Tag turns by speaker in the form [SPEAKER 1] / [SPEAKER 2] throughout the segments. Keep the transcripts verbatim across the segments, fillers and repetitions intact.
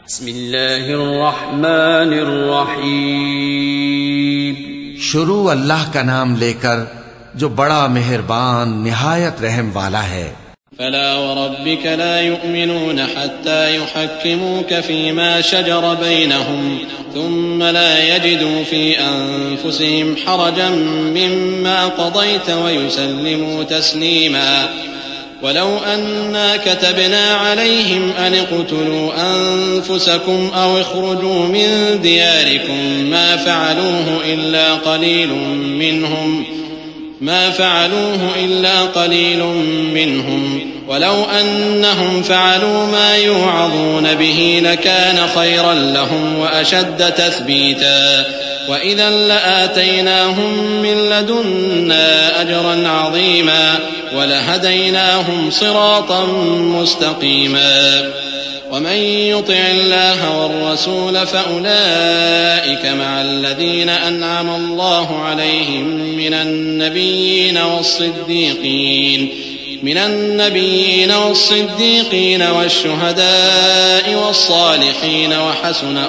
[SPEAKER 1] बिस्मिल्लाहिर्रहमानिर्रहीम।
[SPEAKER 2] शुरू अल्लाह का नाम लेकर जो बड़ा मेहरबान निहायत रहम वाला है।
[SPEAKER 3] फला वरब्बिक ला युमिनून हत्ता युहक्किमूक फीमा शजर बैनहुम थुम्मा ला यजिदू फी अनफुसिहिम हरजन मिम्मा क़दैत व युसल्लिमू तस्लीमा। वलौ अन्ना कतबना अलैहिम अन इक़्तुलू अनफुसकुम औ इख़्रुजू मिन दियारिकुम मा फ़अलूहु इल्ला क़लीलुम मिनहुम ما فعلوه إلا قليل منهم ولو أنهم فعلوا ما يوعظون به لكان خيرا لهم وأشد تثبيتا وإذا لآتيناهم من لدنا أجرا عظيما ولهديناهم صراطا مستقيما ومن يطع الله والرسول فأولئك مع الذين أنعم الله عليهم من النبيين والصديقين من النبيين والصديقين والشهداء والصالحين وحسن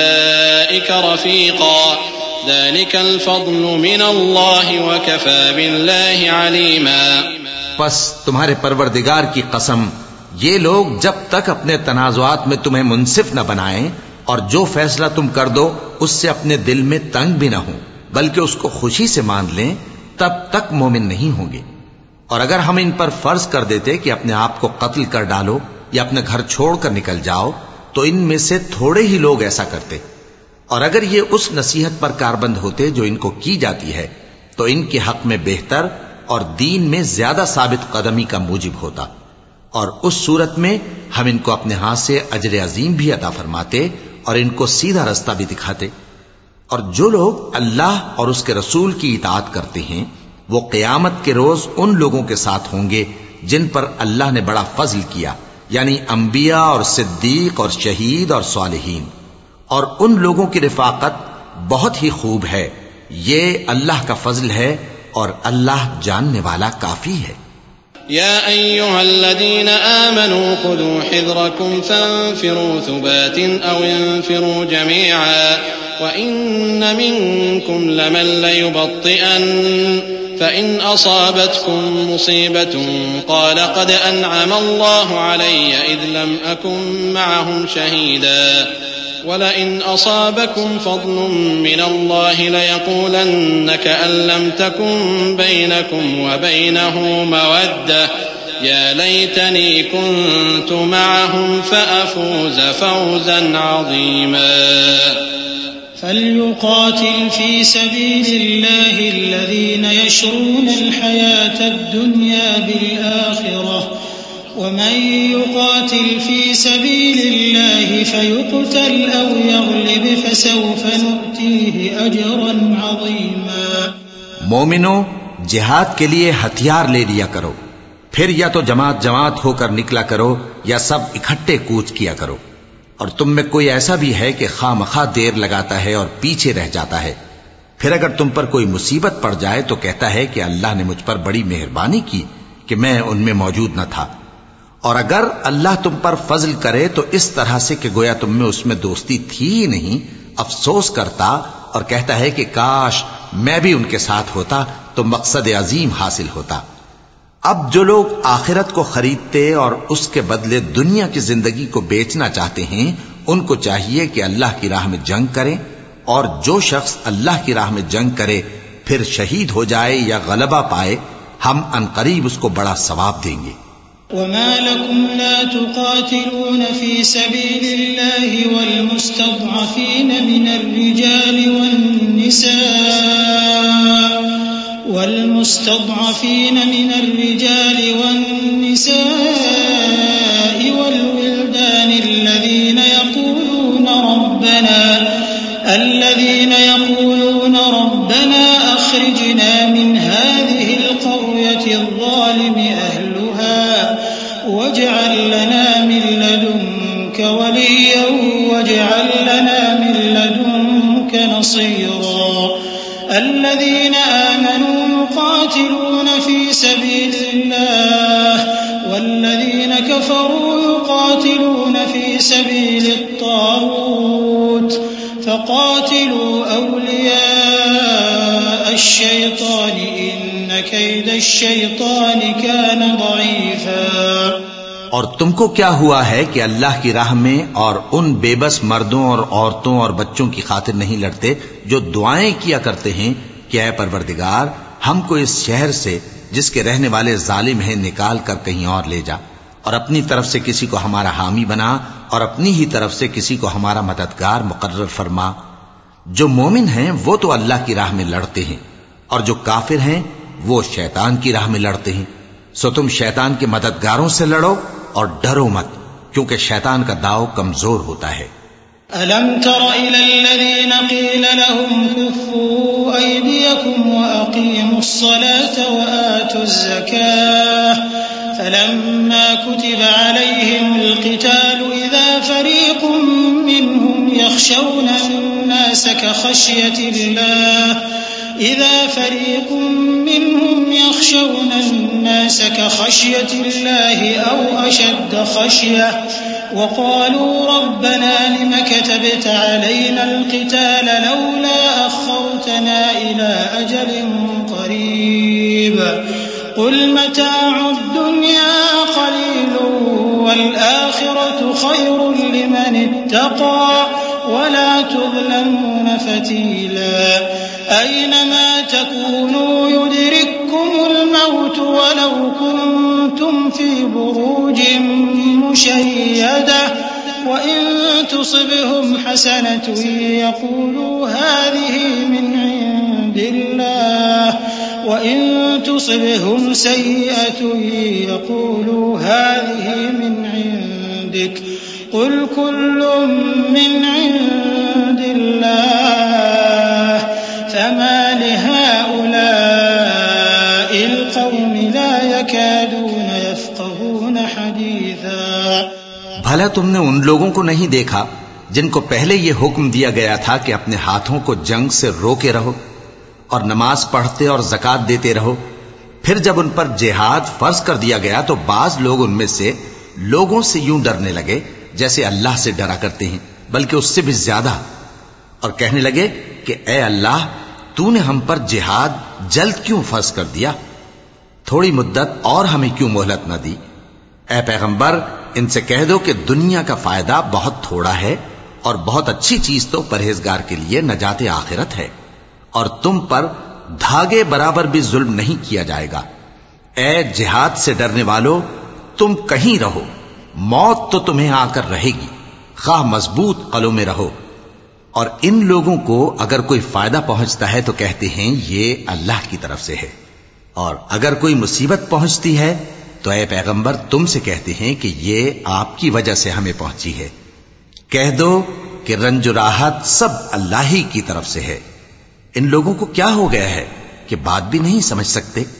[SPEAKER 3] أولئك رفيقا ذلك الفضل من الله وكفى بالله عليما।
[SPEAKER 2] बस तुम्हारे परवरदिगार की कसम, ये लोग जब तक अपने तनाजुआत में तुम्हें मुंसिफ न बनाएं और जो फैसला तुम कर दो उससे अपने दिल में तंग भी न हो बल्कि उसको खुशी से मान लें, तब तक मोमिन नहीं होंगे। और अगर हम इन पर फर्ज कर देते कि अपने आप को कत्ल कर डालो या अपने घर छोड़कर निकल जाओ तो इनमें से थोड़े ही लोग ऐसा करते। और अगर ये उस नसीहत पर कारबंद होते जो इनको की जाती है तो इनके हक में बेहतर और दीन में ज्यादा साबित कदमी का मूजिब होता। और उस सूरत में हम इनको अपने हाथ से अजर अजीम भी अता फरमाते और इनको सीधा रास्ता भी दिखाते। और जो लोग अल्लाह और उसके रसूल की इताअत करते हैं वो क़यामत के रोज उन लोगों के साथ होंगे जिन पर अल्लाह ने बड़ा फजल किया, यानी अंबिया और सिद्दीक और शहीद और सालिहीन। और उन लोगों की रिफाकत बहुत ही खूब है। ये अल्लाह का फजल है और अल्लाह जानने वाला काफी है।
[SPEAKER 3] या अय्युहल्लज़ीना आमनू खुदू हिज़्रकुम फंफिरू सुबातिन औ इंफिरू जमीआ व इन्न मिनकुम लमन लयुबत्तिअन फ़इन असाबतकुम मुसीबतुन क़ाल क़द अनअम अल्लाहु अलय्य इज़ लम अकुन मअहुम शहीदा वलइन असाबकुम फ़ज़लुन मिनल्लाहि लयक़ूलन्न कअन लम तकुन बैनकुम व बैनहु मवद्दह या लैतनी कुन्तु मअहुम फ़अफ़ूज़ फ़ौज़न अज़ीमा।
[SPEAKER 4] फल्युक़ातिल फ़ी सबीलिल्लाहि अल्लज़ीना यशरूना अल-हयातद दुन्या बिल-आखिरह वमन युक़ातिल फ़ी सबीलिल्लाहि फ़युक़तल औ यग़लिब फ़सौफ़ नु'तीहि अजरन अज़ीमा।
[SPEAKER 2] मोमिनो, जिहाद के लिए हथियार ले लिया करो, फिर या तो जमात जमात होकर निकला करो या सब इकट्ठे कूच किया करो। और तुम में कोई ऐसा भी है कि खामखा देर लगाता है और पीछे रह जाता है, फिर अगर तुम पर कोई मुसीबत पड़ जाए तो कहता है कि अल्लाह ने मुझ पर बड़ी मेहरबानी की कि मैं उनमें मौजूद न था। और अगर अल्लाह तुम पर फजल करे तो इस तरह से कि गोया तुम में उसमें दोस्ती थी ही नहीं, अफसोस करता और कहता है कि काश मैं भी उनके साथ होता तो मकसद अजीम हासिल होता। अब जो लोग आखिरत को खरीदते और उसके बदले दुनिया की जिंदगी को बेचना चाहते हैं उनको चाहिए कि अल्लाह की राह में जंग करें, और जो शख्स अल्लाह की राह में जंग करे फिर शहीद हो जाए या गलबा पाए, हम अनकरीब उसको बड़ा सवाब देंगे।
[SPEAKER 4] वमा लकुम ला तुक़ातिलून फ़ी सबीलिल्लाहि वल मुस्तज़अफ़ीन मिनर रिजालि वन निसा वल मुस्तज़अफ़ीन मिनर रिजालि वन निसाइ वल विल्दानि अल्लज़ीना यक़ूलूना रब्बना अल्लज़ीना यक़ूलूना रब्बना अख़रिजना मिन हाज़िहिल क़र्यति अज़्ज़ालिमि अहलुहा वजअल लना मिन लदुनक वलिय्या वजअल लना मिन लदुनक नसीरा। अल्लज़ीना आमनू युक़ातिलूना फ़ी सबीलिल्लाह वल्लज़ीना كفروا يقاتلون في سبيل الطاغوت فقاتلوا أولياء الشيطان إن كيد الشيطان كان ضعيفا।
[SPEAKER 2] और तुमको क्या हुआ है कि अल्लाह की राह में और उन बेबस मर्दों और औरतों और बच्चों की खातिर नहीं लड़ते जो दुआएं किया करते हैं कि ऐ परवरदिगार हमको इस शहर से जिसके रहने वाले जालिम हैं निकाल कर कहीं और ले जा, और अपनी तरफ से किसी को हमारा हामी बना और अपनी ही तरफ से किसी को हमारा मददगार मुकर्रर फरमा। जो मोमिन हैं वो तो अल्लाह की राह में लड़ते हैं और जो काफिर हैं वो शैतान की राह में लड़ते हैं। सो तुम शैतान के मददगारों से लड़ो और डरो मत, क्योंकि शैतान का दाव कमजोर होता है।
[SPEAKER 4] अलम तर इलल्लज़ीन क़ील लहुम कुफ़्फ़ू अयदियकुम व अक़ीमुस्सलात व आतुज़्ज़काह फलम्मा कुतिब अलैहिमुल क़िताल इज़ा फ़रीक़ुम मिनहुम यख़शौना अन्नास कख़श्यतिल्लाह إذا فريق منهم يخشون الناس كخشية الله أو أشد خشية وقالوا ربنا لم كتبت علينا القتال لولا أخرتنا إلى أجل قريب قل متاع الدنيا قليل والآخرة خير لمن اتقى ولا تظلمون فتيلا أينما تكونوا يدرككم الموت ولو كنتم في بروج مشيدة وإن تصبهم حسنة يقولوا هذه من عند الله وإن تصبهم سيئة يقولوا هذه من عندك قل كل من عند الله فما لهؤلاء القوم لا يكادون يفقهون حديثا।
[SPEAKER 2] भला तुमने उन लोगों को नहीं देखा जिनको पहले ये हुक्म दिया गया था कि अपने हाथों को जंग से रोके रहो और नमाज पढ़ते और ज़कात देते रहो, फिर जब उन पर जिहाद फर्ज कर दिया गया तो बाज लोग उनमें से लोगों से यूं डरने लगे जैसे अल्लाह से डरा करते हैं, बल्कि उससे भी ज्यादा, और कहने लगे कि ए अल्लाह तूने हम पर जिहाद जल्द क्यों फर्ज कर दिया, थोड़ी मुद्दत और हमें क्यों मोहलत न दी। ए पैगंबर इनसे कह दो कि दुनिया का फायदा बहुत थोड़ा है और बहुत अच्छी चीज तो परहेजगार के लिए नजाते आखिरत है, और तुम पर धागे बराबर भी जुल्म नहीं किया जाएगा। ए जिहाद से डरने वालों तुम कहीं रहो, मौत तो तुम्हें आकर रहेगी, खा मजबूत कलों में रहो। और इन लोगों को अगर कोई फायदा पहुंचता है तो कहते हैं ये अल्लाह की तरफ से है, और अगर कोई मुसीबत पहुंचती है तो ऐ पैगंबर तुमसे कहते हैं कि ये आपकी वजह से हमें पहुंची है। कह दो कि रंज राहत सब अल्लाह ही की तरफ से है। इन लोगों को क्या हो गया है कि बात भी नहीं समझ सकते।